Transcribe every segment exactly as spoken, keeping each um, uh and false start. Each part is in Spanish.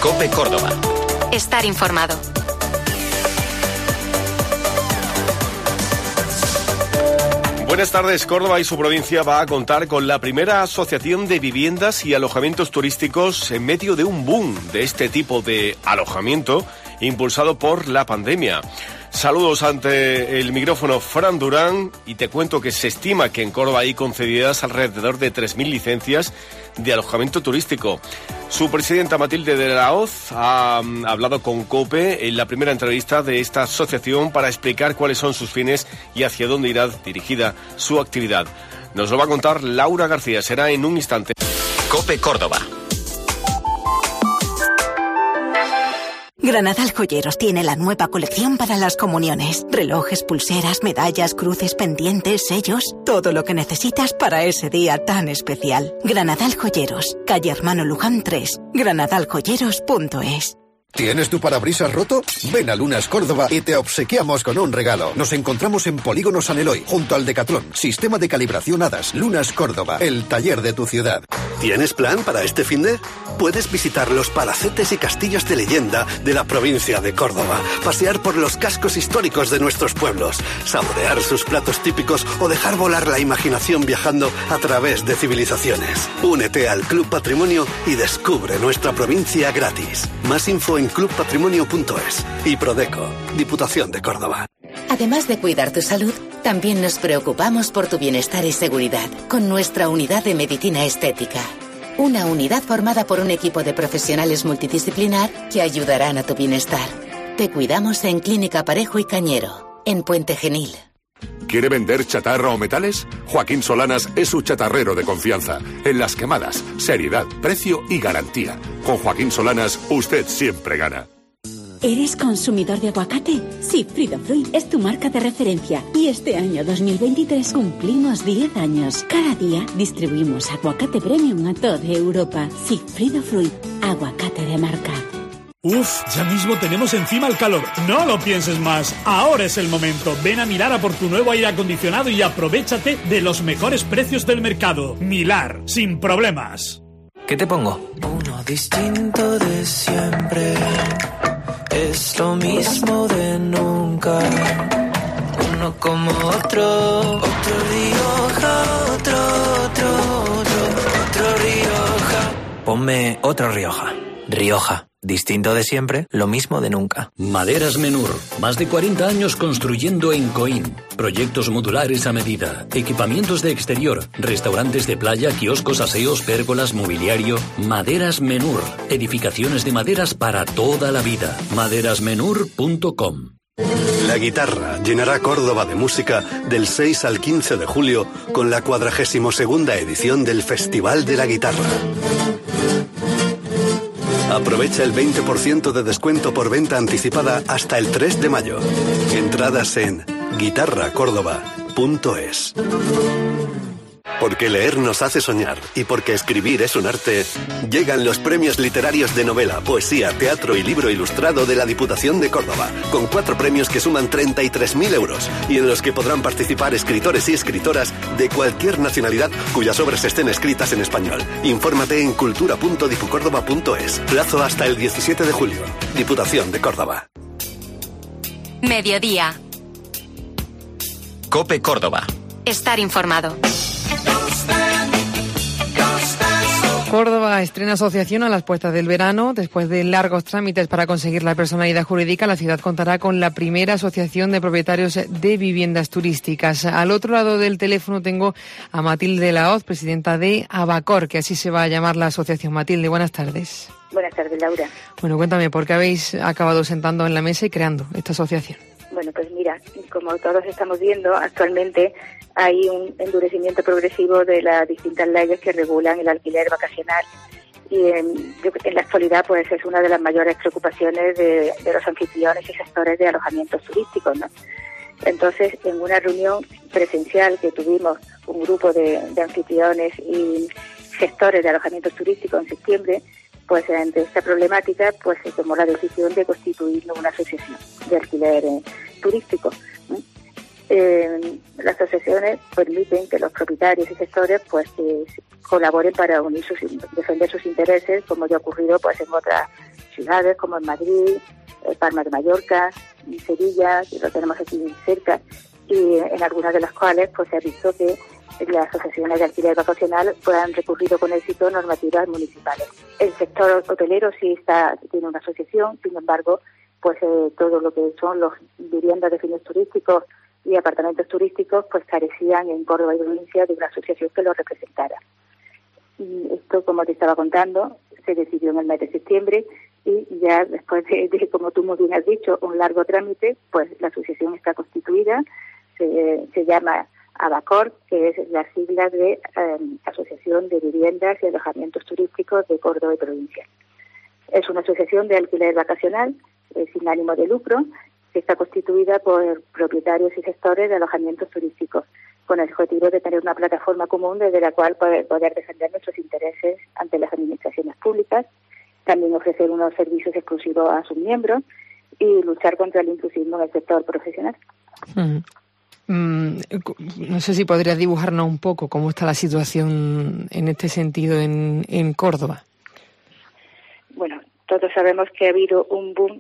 COPE Córdoba. Estar informado. Buenas tardes. Córdoba y su provincia va a contar con la primera asociación de viviendas y alojamientos turísticos en medio de un boom de este tipo de alojamiento impulsado por la pandemia. Saludos ante el micrófono Fran Durán y te cuento que se estima que en Córdoba hay concedidas alrededor de tres mil licencias de alojamiento turístico. Su presidenta Matilde de la Hoz ha hablado con COPE en la primera entrevista de esta asociación para explicar cuáles son sus fines y hacia dónde irá dirigida su actividad. Nos lo va a contar Laura García, será en un instante. COPE Córdoba. Granadal Joyeros tiene la nueva colección para las comuniones. Relojes, pulseras, medallas, cruces, pendientes, sellos. Todo lo que necesitas para ese día tan especial. Granadal Joyeros, calle Hermano Luján tres, granadal joyeros punto es. ¿Tienes tu parabrisas roto? Ven a Lunas Córdoba y te obsequiamos con un regalo. Nos encontramos en Polígono San Eloy, junto al Decatlón. Sistema de calibración Hadas. Lunas Córdoba, el taller de tu ciudad. ¿Tienes plan para este finde? Puedes visitar los palacetes y castillos de leyenda de la provincia de Córdoba, pasear por los cascos históricos de nuestros pueblos, saborear sus platos típicos o dejar volar la imaginación viajando a través de civilizaciones. Únete al Club Patrimonio y descubre nuestra provincia gratis. Más info en club patrimonio punto es. Y Prodeco, Diputación de Córdoba. Además de cuidar tu salud, también nos preocupamos por tu bienestar y seguridad con nuestra unidad de medicina estética. Una unidad formada por un equipo de profesionales multidisciplinar que ayudarán a tu bienestar. Te cuidamos en Clínica Parejo y Cañero, en Puente Genil. ¿Quiere vender chatarra o metales? Joaquín Solanas es su chatarrero de confianza. En las quemadas, seriedad, precio y garantía. Con Joaquín Solanas, usted siempre gana. ¿Eres consumidor de aguacate? Sigfrido Fruit es tu marca de referencia y este año dos mil veintitrés cumplimos diez años. Cada día distribuimos aguacate premium a toda Europa. Sigfrido Fruit, aguacate de marca. Uf, ya mismo tenemos encima el calor. No lo pienses más. Ahora es el momento. Ven a Milar a por tu nuevo aire acondicionado y aprovéchate de los mejores precios del mercado. Milar, sin problemas. ¿Qué te pongo? Uno distinto de siempre. Es lo mismo de nunca. Uno como otro. Otro Rioja, otro, otro, otro, otro Rioja. Ponme otro Rioja. Rioja. Distinto de siempre, lo mismo de nunca. Maderas Menur. Más de cuarenta años construyendo en Coín. Proyectos modulares a medida. Equipamientos de exterior. Restaurantes de playa, kioscos, aseos, pérgolas, mobiliario. Maderas Menur. Edificaciones de maderas para toda la vida. maderas menur punto com. La guitarra llenará Córdoba de música del seis al quince de julio con la cuadragésima segunda edición del Festival de la Guitarra. Aprovecha el veinte por ciento de descuento por venta anticipada hasta el tres de mayo. Entradas en guitarra córdoba punto es. Porque leer nos hace soñar y porque escribir es un arte, llegan los premios literarios de novela, poesía, teatro y libro ilustrado de la Diputación de Córdoba, con cuatro premios que suman treinta y tres mil euros y en los que podrán participar escritores y escritoras de cualquier nacionalidad cuyas obras estén escritas en español. Infórmate en cultura punto dipucórdoba punto es. Plazo hasta el diecisiete de julio. Diputación de Córdoba. Mediodía. COPE Córdoba. Estar informado. Córdoba estrena asociación a las puertas del verano. Después de largos trámites para conseguir la personalidad jurídica, la ciudad contará con la primera asociación de propietarios de viviendas turísticas. Al otro lado del teléfono tengo a Matilde de la Hoz, presidenta de Abacor, que así se va a llamar la asociación. Matilde, buenas tardes. Buenas tardes, Laura. Bueno, cuéntame, ¿por qué habéis acabado sentando en la mesa y creando esta asociación? Bueno, pues mira, como todos estamos viendo, actualmente hay un endurecimiento progresivo de las distintas leyes que regulan el alquiler vacacional y en, en la actualidad pues es una de las mayores preocupaciones de, de los anfitriones y gestores de alojamientos turísticos, ¿no? Entonces, en una reunión presencial que tuvimos un grupo de, de anfitriones y gestores de alojamientos turísticos en septiembre, pues ante esta problemática pues se tomó la decisión de constituir una asociación de alquiler eh, turístico. ¿eh? Eh, las asociaciones permiten que los propietarios y gestores pues eh, colaboren para unir sus, defender sus intereses, como ya ha ocurrido pues en otras ciudades como en Madrid, eh, Palma de Mallorca, Sevilla, que lo tenemos aquí cerca, y en algunas de las cuales pues se ha visto que las asociaciones de alquiler vacacional pues, han recurrido con éxito normativas municipales. El sector hotelero sí está tiene una asociación, sin embargo, pues eh, todo lo que son los viviendas de fines turísticos y apartamentos turísticos pues carecían en Córdoba y provincia de una asociación que los representara. Y esto, como te estaba contando, se decidió en el mes de septiembre y ya después de, de, como tú muy bien has dicho, un largo trámite, pues la asociación está constituida, se, se llama ABACOR, que es la sigla de eh, Asociación de Viviendas y Alojamientos Turísticos de Córdoba y provincia. Es una asociación de alquiler vacacional eh, sin ánimo de lucro, que está constituida por propietarios y gestores de alojamientos turísticos, con el objetivo de tener una plataforma común desde la cual poder, poder defender nuestros intereses ante las administraciones públicas, también ofrecer unos servicios exclusivos a sus miembros y luchar contra el intrusismo en el sector profesional. Mm. Mm, no sé si podrías dibujarnos un poco cómo está la situación en este sentido en, en Córdoba. Bueno, todos sabemos que ha habido un boom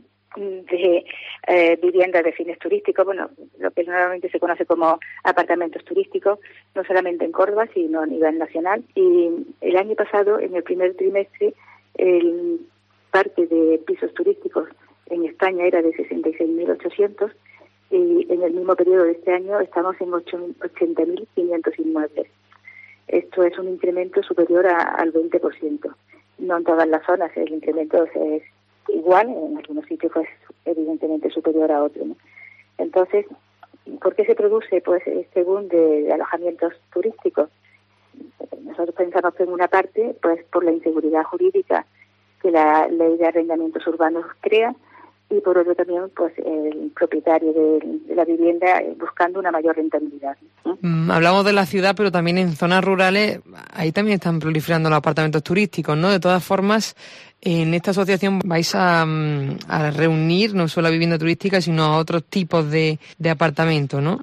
de eh, viviendas de fines turísticos, bueno, lo que normalmente se conoce como apartamentos turísticos, no solamente en Córdoba, sino a nivel nacional. Y el año pasado, en el primer trimestre, el parque de pisos turísticos en España era de sesenta y seis mil ochocientos y en el mismo periodo de este año estamos en ochenta mil quinientos inmuebles. Esto es un incremento superior a, al veinte por ciento. No en todas las zonas el incremento es igual, en algunos sitios pues evidentemente superior a otros, ¿no? Entonces, ¿por qué se produce pues este boom de, de alojamientos turísticos? Nosotros pensamos que en una parte pues por la inseguridad jurídica que la ley de arrendamientos urbanos crea, y por otro también pues el propietario de, de la vivienda buscando una mayor rentabilidad, ¿no? Mm, hablamos de la ciudad, pero también en zonas rurales ahí también están proliferando los apartamentos turísticos, ¿no? De todas formas, en esta asociación vais a, a reunir no solo a vivienda turística, sino a otros tipos de, de apartamentos, ¿no?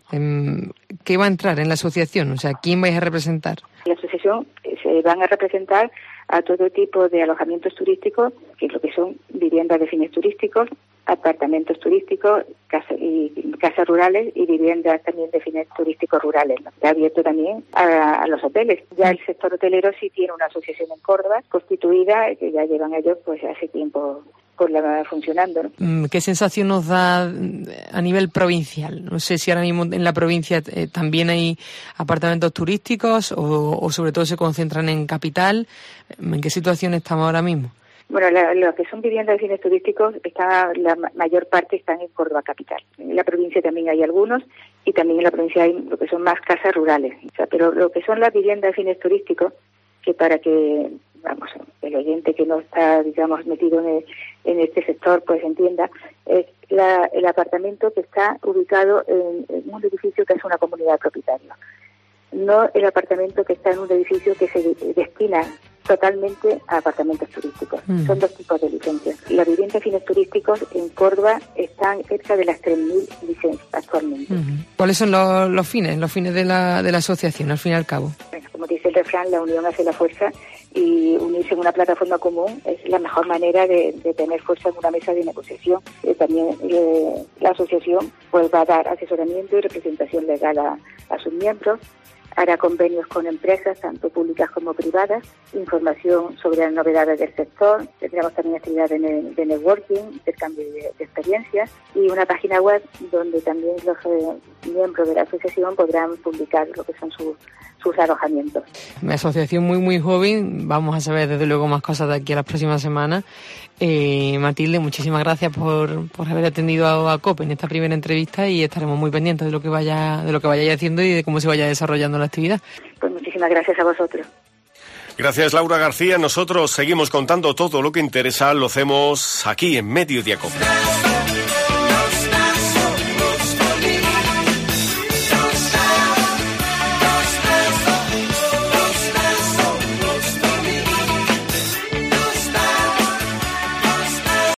¿Qué va a entrar en la asociación? O sea, ¿quién vais a representar? La asociación se van a representar a todo tipo de alojamientos turísticos, que es lo que son viviendas de fines turísticos, apartamentos turísticos, casa, y casas rurales y viviendas también de fines turísticos rurales, ¿no? Está abierto también a, a los hoteles. Ya el sector hotelero sí tiene una asociación en Córdoba constituida, que ya llevan ellos pues hace tiempo pues la funcionando, ¿no? ¿Qué sensación nos da a nivel provincial? No sé si ahora mismo en la provincia eh, también hay apartamentos turísticos o, o sobre todo se concentran en capital. ¿En qué situación estamos ahora mismo? Bueno, la, lo que son viviendas de fines turísticos, está, la mayor parte están en Córdoba capital. En la provincia también hay algunos y también en la provincia hay lo que son más casas rurales. O sea, pero lo que son las viviendas de fines turísticos, que para que vamos el oyente que no está, digamos, metido en, el, en este sector, pues entienda, es la, el apartamento que está ubicado en, en un edificio que es una comunidad de propietarios. No el apartamento que está en un edificio que se destina totalmente a apartamentos turísticos. Mm. Son dos tipos de licencias. Las viviendas de fines turísticos en Córdoba están cerca de las tres mil licencias actualmente. Mm. ¿Cuáles son los, los fines, los fines de la, de la asociación, al fin y al cabo? Bueno, como dice el refrán, la unión hace la fuerza, y unirse en una plataforma común es la mejor manera de, de tener fuerza en una mesa de negociación. Eh, también eh, la asociación pues va a dar asesoramiento y representación legal a, a sus miembros, hará convenios con empresas, tanto públicas como privadas, información sobre las novedades del sector, tendremos también actividades de, de networking, intercambio de, de experiencias, y una página web donde también los eh, miembros de la asociación podrán publicar lo que son sus sus alojamientos. Una asociación muy muy joven, vamos a saber desde luego más cosas de aquí a las próximas semanas. Eh, Matilde, muchísimas gracias por, por haber atendido a, a COPE en esta primera entrevista, y estaremos muy pendientes de lo que vaya de lo que vayáis haciendo y de cómo se vaya desarrollando la actividad. Pues muchísimas gracias a vosotros. Gracias, Laura García. Nosotros seguimos contando todo lo que interesa, lo hacemos aquí en Mediodía COPE.